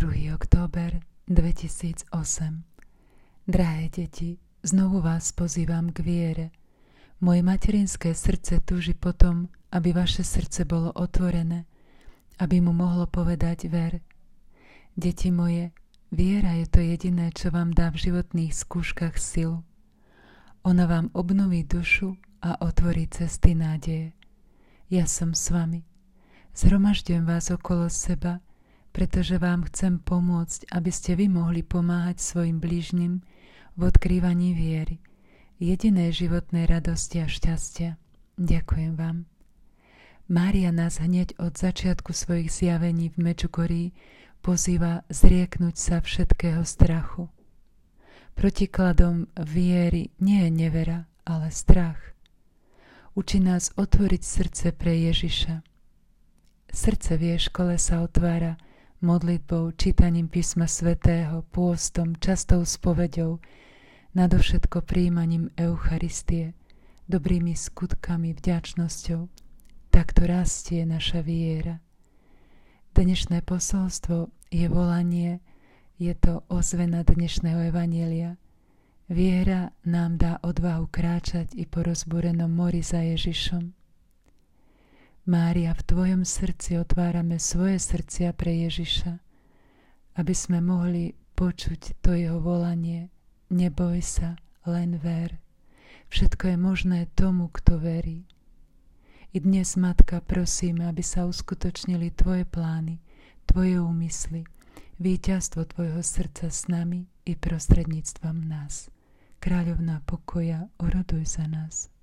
2. október 2008. Drahé deti, znovu vás pozývam k viere. Moje materinské srdce túži potom, aby vaše srdce bolo otvorené, aby mu mohlo povedať ver. Deti moje, viera je to jediné, čo vám dá v životných skúškach silu. Ona vám obnoví dušu a otvorí cesty nádeje. Ja som s vami. Zhromažďujem vás okolo seba, pretože vám chcem pomôcť, aby ste vy mohli pomáhať svojim blížnym v odkrývaní viery, jedinej životnej radosti a šťastia. Ďakujem vám. Mária nás hneď od začiatku svojich zjavení v Medžugorí pozýva zrieknúť sa všetkého strachu. Protikladom viery nie je nevera, ale strach. Učí nás otvoriť srdce pre Ježiša. Srdce v jej škole sa otvára modlitbou, čítaním písma svätého, pôstom, častou spoveďou, nadovšetko prijímaním Eucharistie, dobrými skutkami, vďačnosťou. Takto rastie naša viera. Dnešné posolstvo je volanie, je to ozvena dnešného evanjelia. Viera nám dá odvahu kráčať i po rozbúrenom mori za Ježišom. Mária, v tvojom srdci otvárame svoje srdcia pre Ježiša, aby sme mohli počuť to jeho volanie. Neboj sa, len ver. Všetko je možné tomu, kto verí. I dnes, Matka, prosíme, aby sa uskutočnili tvoje plány, tvoje úmysly, víťazstvo tvojho srdca s nami i prostredníctvom nás. Kráľovná pokoja, oroduj za nás.